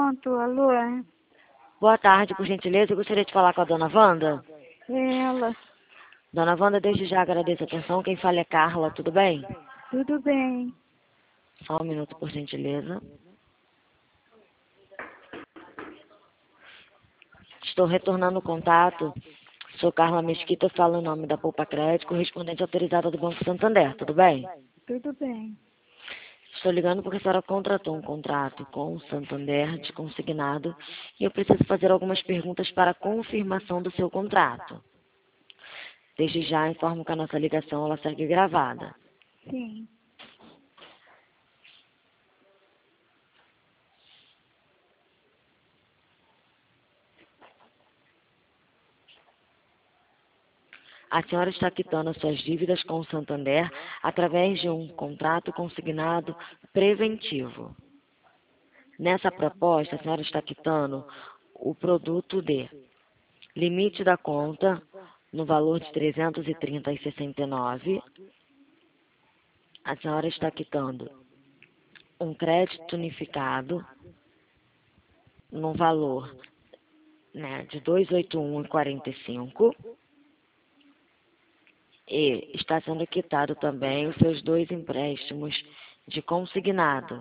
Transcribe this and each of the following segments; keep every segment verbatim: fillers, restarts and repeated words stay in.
pronto, alô? É Boa tarde, por gentileza. Eu gostaria de falar com a dona Wanda. ela. Dona Wanda, desde já agradeço a atenção. Quem fala é Carla, tudo bem? Tudo bem. Só um minuto, por gentileza. Estou retornando o contato. Sou Carla Mesquita, falo em nome da Poupa Crédito, correspondente autorizada do Banco Santander, tudo bem? Tudo bem. Estou ligando porque a senhora contratou um contrato com o Santander de consignado e eu preciso fazer algumas perguntas para confirmação do seu contrato. Desde já informo que a nossa ligação ela segue gravada. Sim. A senhora está quitando as suas dívidas com o Santander através de um contrato consignado preventivo. Nessa proposta, a senhora está quitando o produto de limite da conta no valor de trezentos e trinta reais e sessenta e nove centavos. A senhora está quitando um crédito unificado no valor, né, de duzentos e oitenta e um reais e quarenta e cinco centavos. E está sendo quitado também os seus dois empréstimos de consignado.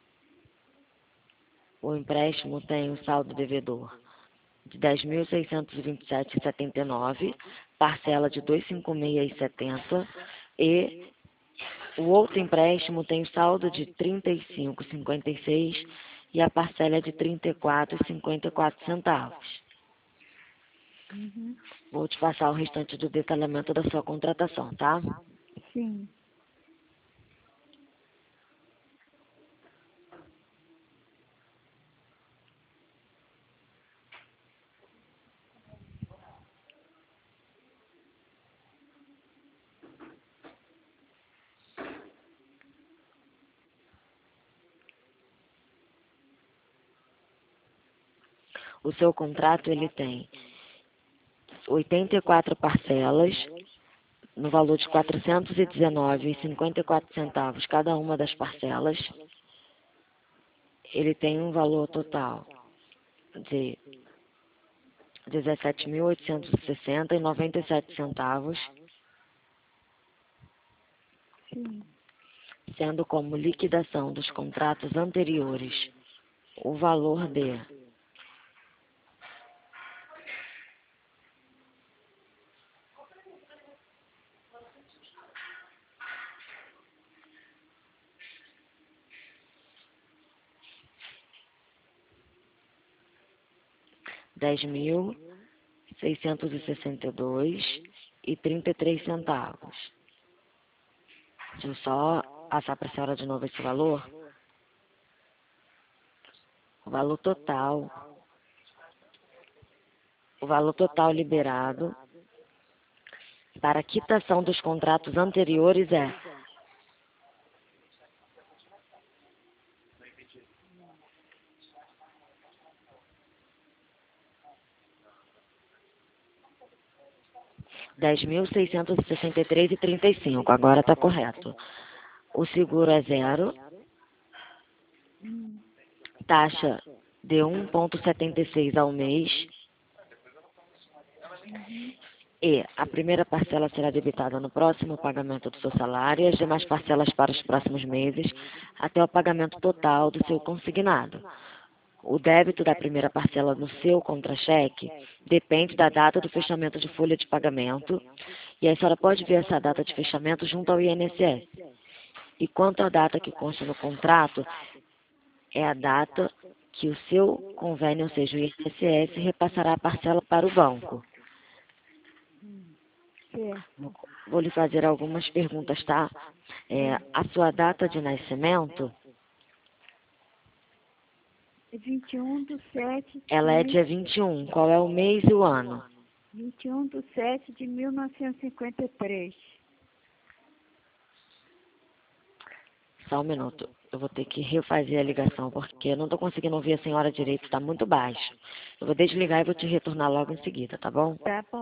O empréstimo tem um saldo devedor de dez mil seiscentos e vinte e sete reais e setenta e nove centavos, parcela de duzentos e cinquenta e seis reais e setenta centavos, e o outro empréstimo tem saldo de trinta e cinco reais e cinquenta e seis centavos e a parcela é de trinta e quatro reais e cinquenta e quatro centavos. Uhum. Vou te passar o restante do detalhamento da sua contratação, tá? Sim. O seu contrato ele tem oitenta e quatro parcelas no valor de quatrocentos e dezenove reais e cinquenta e quatro centavos cada uma das parcelas. Ele tem um valor total de dezessete mil oitocentos e sessenta reais e noventa e sete centavos, Sim. sendo como liquidação dos contratos anteriores o valor de dez mil seiscentos e sessenta e dois reais e trinta e três centavos. Deixa eu só passar para a senhora de novo esse valor. O valor total, o valor total liberado para a quitação dos contratos anteriores é dez mil seiscentos e sessenta e três reais e trinta e cinco centavos. Agora está correto. O seguro é zero, Hum. taxa de um vírgula setenta e seis ao mês, Uhum. e a primeira parcela será debitada no próximo pagamento do seu salário e as demais parcelas para os próximos meses, até o pagamento total do seu consignado. O débito da primeira parcela no seu contra-cheque depende da data do fechamento de folha de pagamento, e a senhora pode ver essa data de fechamento junto ao I N S S. E quanto à data que consta no contrato, é a data que o seu convênio, ou seja, o I N S S, repassará a parcela para o banco. Certo. Vou lhe fazer algumas perguntas, tá? É, a sua data de nascimento, É vinte e um de sete ela é dia vinte e um. Qual é o mês e o ano? vinte e um de sete de mil novecentos e cinquenta e três. Só um minuto. Eu vou ter que refazer a ligação, porque eu não estou conseguindo ouvir a senhora direito, está muito baixo. Eu vou desligar e vou te retornar logo em seguida, tá bom? Tá bom.